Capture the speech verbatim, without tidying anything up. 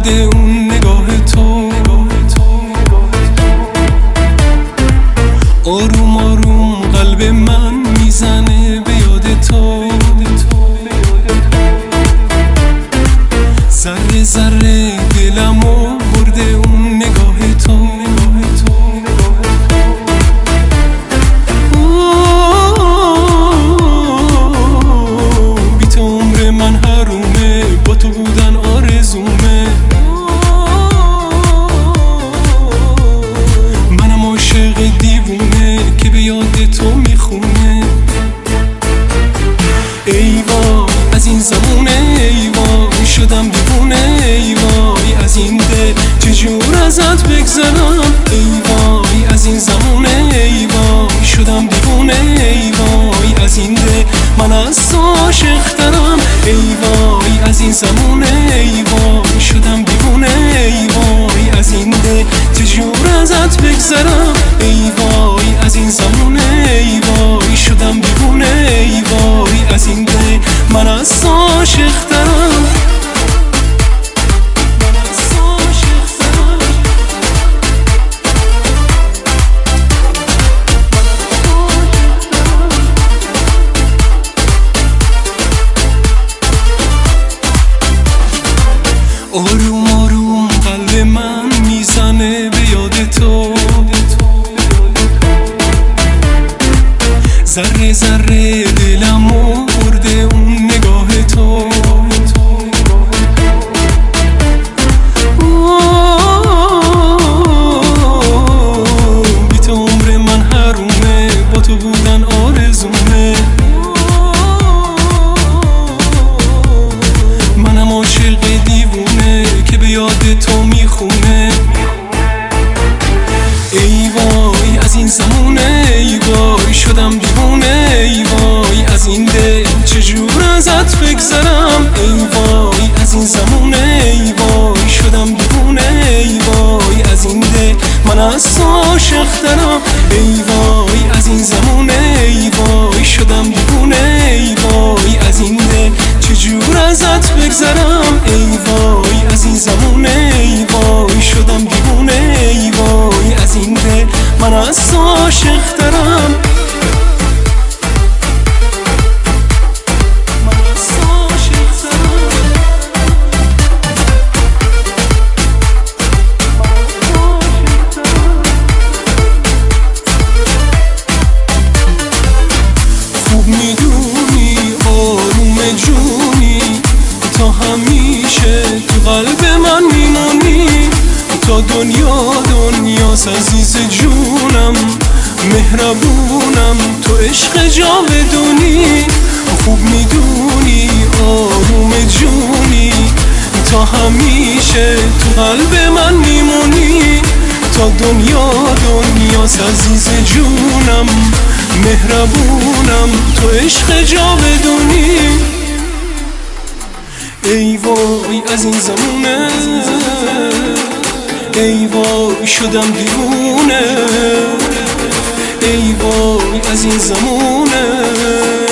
برده اون نگاه تو. آروم آروم قلب من میزنه به یاد تو. ذره ذره دلمو برده اون نگاه تو. بی تو عمر من حرومه، با تو بودن آرزومه. منم عاشق دیوونه که به یاد تو میخونه. ای وای از این زمونه، ای وای شدم دیوونه. ای وای از این دل چجور ازت بگذرم. ای وای از این زمونه، ای وای شدم دیوونه. ای وای از این دل من از تو عاشق‌ترم. ای وای از این زمونه، ای وای شدم دیوونه. ای وای از این دل چجور ازت بگذرم. ای وای از این زمونه، ای وای شدم دیوونه. ای وای از این دل من از تو عاشق‌ترم. آروم آروم قلب من میزنه به یاد تو. ذره ذره دلمو برده اون نگاه تو. بی تو عمر من حرومه، با تو بودن آرزومه. منم عاشق دیوونه که به یاد تو میخونه. ای وای از این زمونه، ای وای شدم دیوونه. ای وای از این دل چجور ازت بگذرم. ای وای از این زمونه، ای وای شدم دیوونه. ای وای از این دل من از تو عاشق‌ترم. ای وای از این زمونه، ای وای شدم دیوونه. ای وای از این دل چجور ازت بگذرم. ای وای از این زمونه، ای وای شدم دیوونه. ای وای از این دل من از تو عاشق‌ترم. خوب میدونی آروم جونی، تا همیشه تو قلب من میمونی. تا دنیا دنیاست عزیز جونم، مهربونم تو عشق جاودونی. خوب میدونی آروم جونی، تا همیشه تو قلب من میمونی. تا دنیا دنیاست عزیز جونم، مهربونم تو عشق جاودونی. ای وای از این زمونه، ای وای شدم دیوونه. ای وای از این زمونه.